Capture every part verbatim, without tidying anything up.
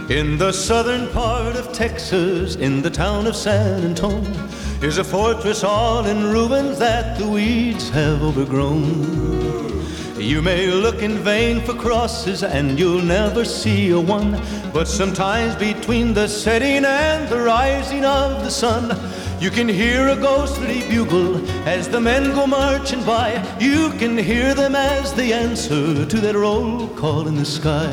In the southern part of Texas, in the town of San Antonio, is a fortress all in ruins that the weeds have overgrown. You may look in vain for crosses and you'll never see a one, but sometimes between the setting and the rising of the sun, you can hear a ghostly bugle as the men go marching by. You can hear them as they answer to that roll call in the sky.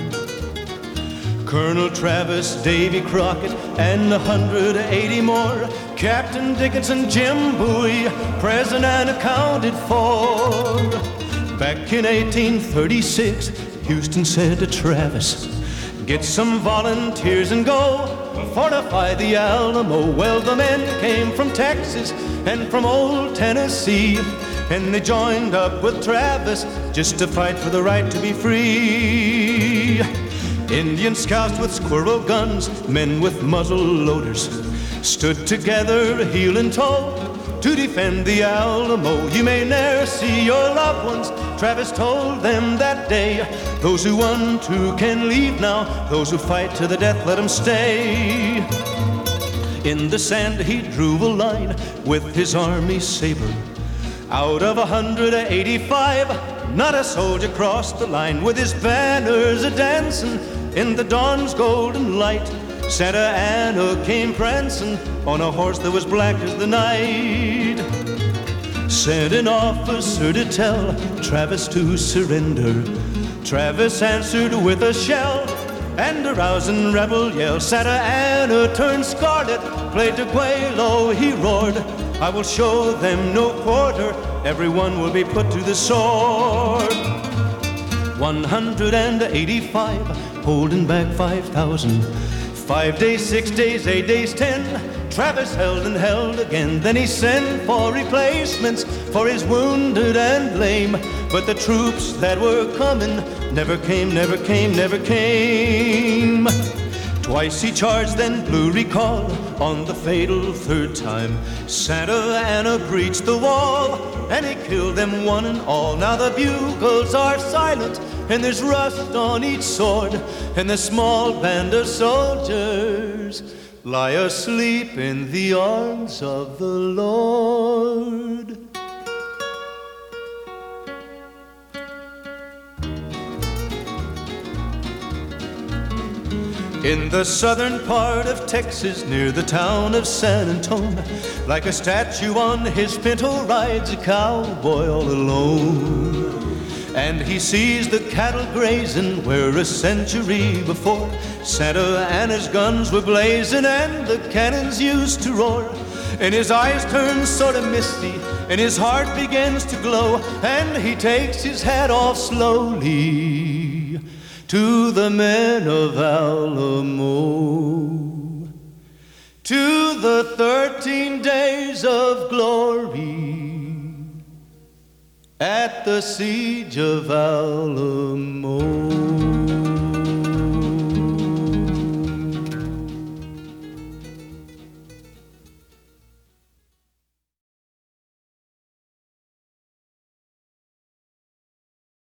Colonel Travis, Davy Crockett, and a hundred eighty more, Captain Dickinson, Jim Bowie, present and accounted for. Back in eighteen thirty-six, Houston said to Travis, "Get some volunteers and go fortify the Alamo." Well, the men came from Texas and from old Tennessee, and they joined up with Travis just to fight for the right to be free. Indian scouts with squirrel guns, men with muzzle loaders, stood together heel and toe to defend the Alamo. You may ne'er see your loved ones, Travis told them that day. Those who want to can leave now, those who fight to the death, let them stay. In the sand he drew a line with his army saber. Out of a hundred eighty-five, not a soldier crossed the line. With his banners a-dancing in the dawn's golden light, Santa Anna came prancing on a horse that was black as the night. Sent an officer to tell Travis to surrender. Travis answered with a shell and a rousing rebel yell. Santa Anna turned scarlet, played to Guelo, he roared, "I will show them no quarter, everyone will be put to the sword." one hundred eighty-five, holding back five thousand. Five days, six days, eight days, ten, Travis held and held again. Then he sent for replacements for his wounded and lame. But the troops that were coming never came, never came, never came. Twice he charged, then blew recall. On the fatal third time, Santa Anna breached the wall, and he killed them one and all. Now the bugles are silent, and there's rust on each sword, and the small band of soldiers lie asleep in the arms of the Lord. In the southern part of Texas, near the town of San Antonio, like a statue on his pinto rides a cowboy all alone. And he sees the cattle grazing where a century before Santa Anna's guns were blazing and the cannons used to roar. And his eyes turn sort of misty and his heart begins to glow, and he takes his hat off slowly to the men of Alamo, to the thirteen days of glory at the siege of Alamo.